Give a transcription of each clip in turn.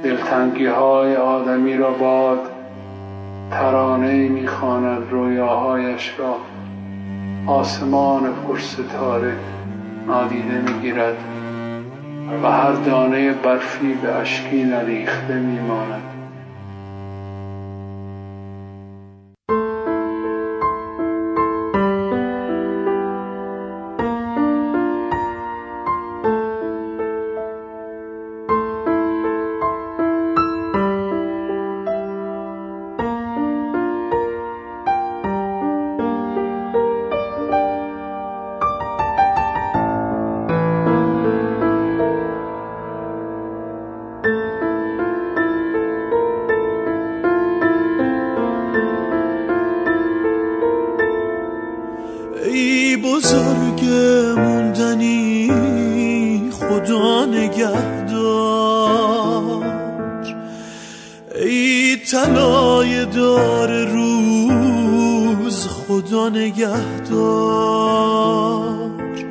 دلتنگی های آدمی را باد ترانه می‌خواند، رویاهایش را آسمان پرستاره نادیده می‌گیرد و هر دانه برفی به اشکی ریخته می‌ماند. ای بزرگ موندنی خدا نگهدار، ای طلای دار روز خدا نگهدار.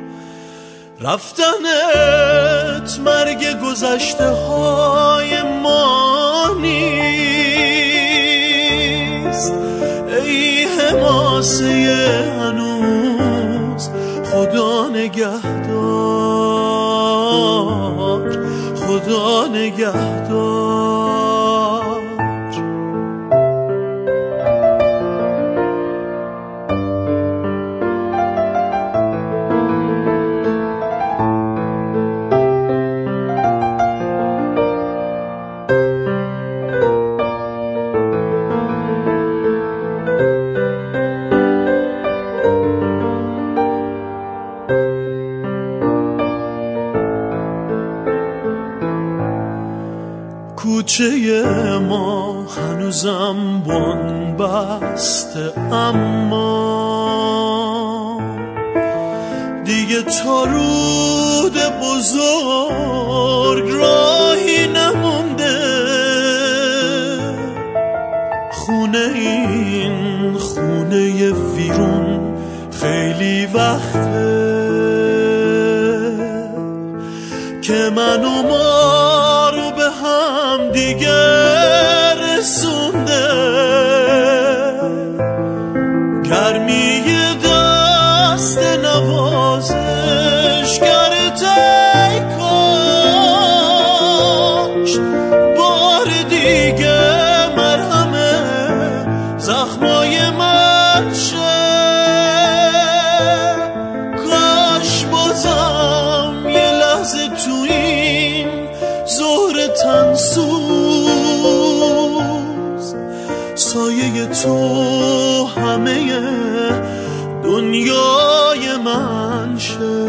رفتنت مرگ گذشته های ما نیست، ای حماسه هنوز خدا نگهدار، خدا نگهدار. کوچه ما هنوزم بن بسته، اما دیگه تا رود بزرگ راهی نمونده. خونه این خونه ویرون خیلی وقته که من و ما رو به هم دیگه رسونده. گرمی دست نوازش کرده کاش بار دیگه مرهم زخمای من شه. کاش بازم یه لحظه تو این ظهر تنسوز سایه تو همه دنیای من شه.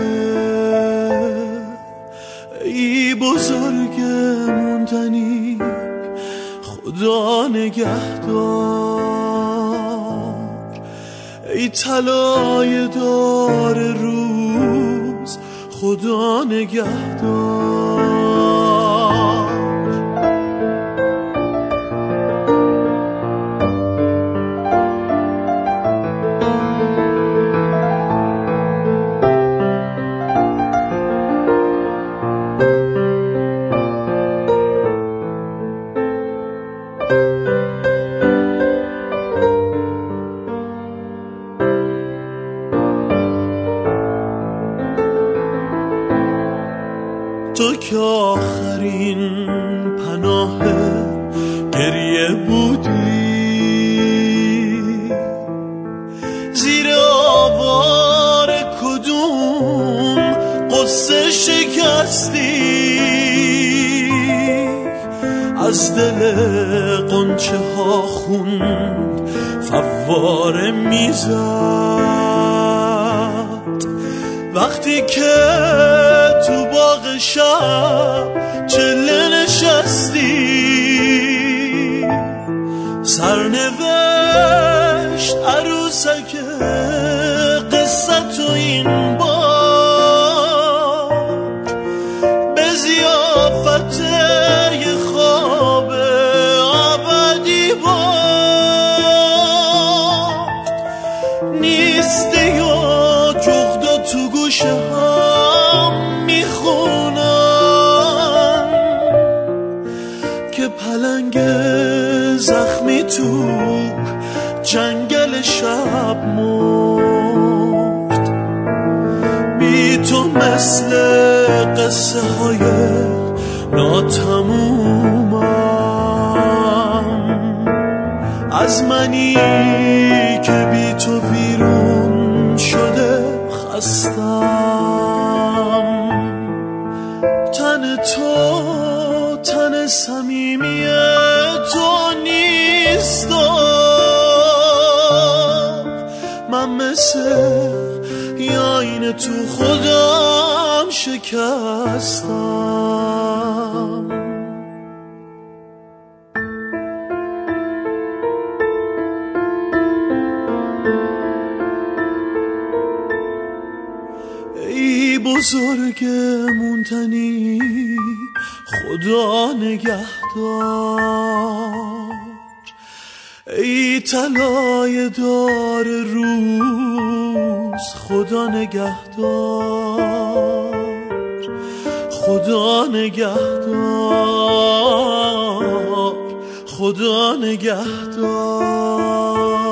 ای بزرگ موندنی خدا نگهدار، ای طلای دار روز خدا نگهدار. تو که آخرین پناه گریه بودی، زیر آوار کدوم قصه شکستی، از دل قنچه ها خوند فواره میزد. وقتی که تو باغ شب چله نشستی، سرنوشت عروسک قصه تو این بار به ضیافت یه خواب ابدی بار نیستی یا جغدا تو گوشه هم میخونن تو جنگل شب مرد. بی تو مثل قصه های ناتمومم، از منی که بی تو ویرون شده خستم. تن تو تن صمیمی تو نیست، من مثل آینه تو خودم شکستم. ای بزرگ مونتنی خدا نگهدار، ای طلای دار روز خدا نگهدار، خدا نگهدار، خدا نگهدار.